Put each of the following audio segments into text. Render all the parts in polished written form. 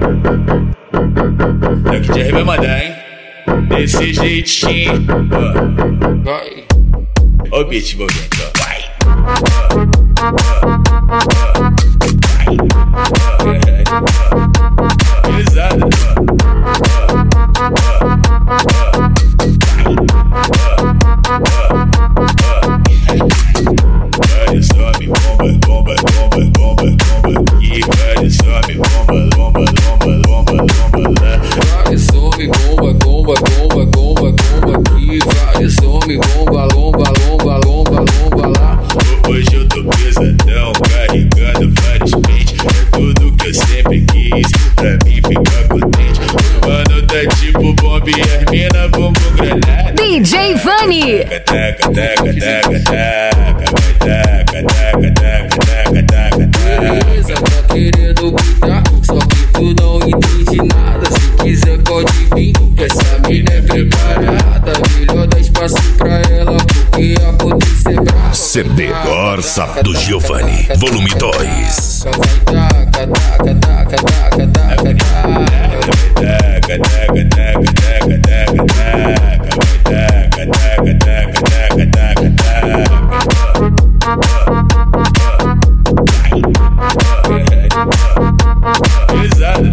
Daqui de vai mandar, hein? Desse jeitinho. Vai. Ó o beat envolvendo, ó. Vai. Pesado. Vai, sobe, bomba, bomba, bomba, bomba, bomba. E vai, sobe, bomba, bomba, bomba, bomba, bomba. Vai, sobe, bomba, bomba, bomba, bomba, bomba. E vai, sobe, bomba, lomba, lomba, lomba, lomba lá. Hoje eu tô pesadão, carregando vários pentes. É tudo que eu sempre quis, pra mim ficar contente. Mano, tá tipo bomba e as mina bumbum granada. DJ Vani. Taca, taca, taca, taca, vai taca, taca, taca, taca, taca, taca. Beleza, tá querendo gritar, só que tu não entende nada. Se quiser pode vir, que essa mina é preparada. Melhor dar espaço pra ela, porque a potência é brava. CD Corsa do Giovanni, volume 2. Taca, taca, taca, taca, taca, taca, taca. Taca, taca, taca, taca, taca, taca. Taca, taca, taca, taca, taca, taca. Pesado.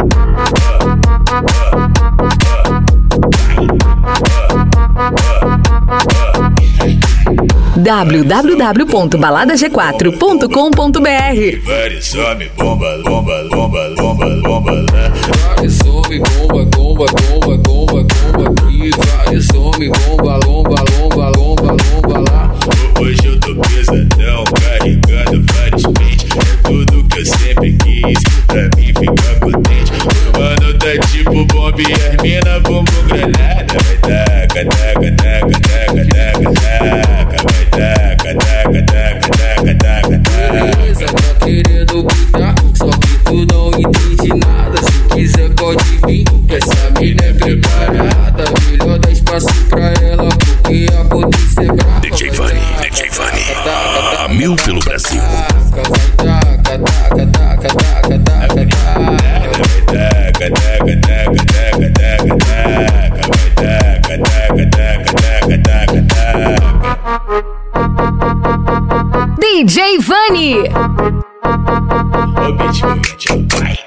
www.baladag4.com.br. Vai, sobe, bomba, bomba, bomba, bomba, bomba. Vai, sobe, bomba, bomba, bomba, bomba, bomba. E vai, sobe, bomba, lomba, lomba, lomba, lomba lá. Hoje eu tô pesadão, carregando vários pentes. É tudo que eu sempre quis, pra mim ficar contente. Mano, tá tipo bomba e as mina bumbum granada. Vai taca, taca, taca, taca, taca, taca. Vai taca, taca, taca, taca, taca, taca. Beleza, tá querendo gritar, só que tu não entende nada. Se quiser pode vir, que essa mina é preparada. Melhor dar espaço pra ela, porque a potência é brava. DJ Vani, a mil pelo Brasil. Taca, taca, taca, taca, taca, taca, taca. Taca, taca, taca, taca, taca, taca. Vai taca, taca, taca, taca, taca, taca. DJ Vani. Ó o beat, vai.